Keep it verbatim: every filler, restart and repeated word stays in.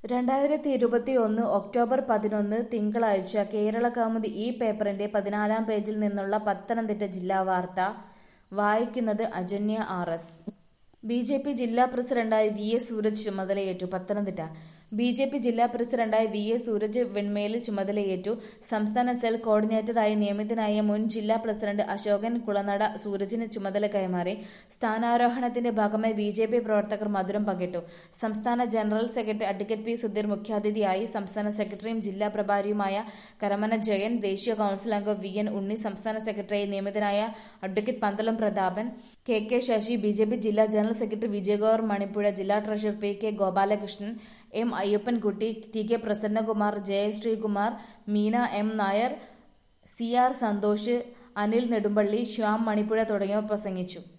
രണ്ടായിരത്തി ഇരുപത്തിയൊന്ന് ഒക്ടോബർ പതിനൊന്ന് തിങ്കളാഴ്ച കേരളകൗമുദി ഈ പേപ്പറിന്റെ പതിനാലാം പേജിൽ നിന്നുള്ള പത്തനംതിട്ട ജില്ലാ വാർത്ത വായിക്കുന്നത് Ajanya R S. B J P ജില്ലാ പ്രസിഡന്റായി വി എസ് സൂരജ് ചുമതലയേറ്റു. പത്തനംതിട്ട ബി ജെ പി ജില്ലാ പ്രസിഡന്റായി വി എസ് സൂരജ് വെൺമേലിൽ ചുമതലയേറ്റു. സംസ്ഥാന സെൽ കോർഡിനേറ്ററായി നിയമിതനായ മുൻ ജില്ലാ പ്രസിഡന്റ് അശോകൻ കുളനട സൂരജിന് ചുമതല കൈമാറി. സ്ഥാനാരോഹണത്തിന്റെ ഭാഗമായി ബി ജെ പി പ്രവർത്തകർ മധുരം പങ്കിട്ടു. സംസ്ഥാന general secretary adv P Sudheer മുഖ്യാതിഥിയായി. സംസ്ഥാന സെക്രട്ടറിയും ജില്ലാ പ്രഭാരിയുമായ കരമന ജയൻ, ദേശീയ കൌൺസിൽ അംഗം വി എൻ ഉണ്ണി, സംസ്ഥാന സെക്രട്ടറിയായി നിയമിതനായ adv Pandalam Prathapan, K K Sasi, B J P ജില്ലാ ജനറൽ സെക്രട്ടറി വിജയകുമാർ മണിപ്പുഴ, ജില്ലാ treasurer P K Gopalakrishnan, M Ayyappankutty, T K Prasannakumar, Jayasreekumar, Meena M Nair, C R Santhosh, Anil Nedumpally, Shyam Manippuzha തുടങ്ങിയവർ പ്രസംഗിച്ചു.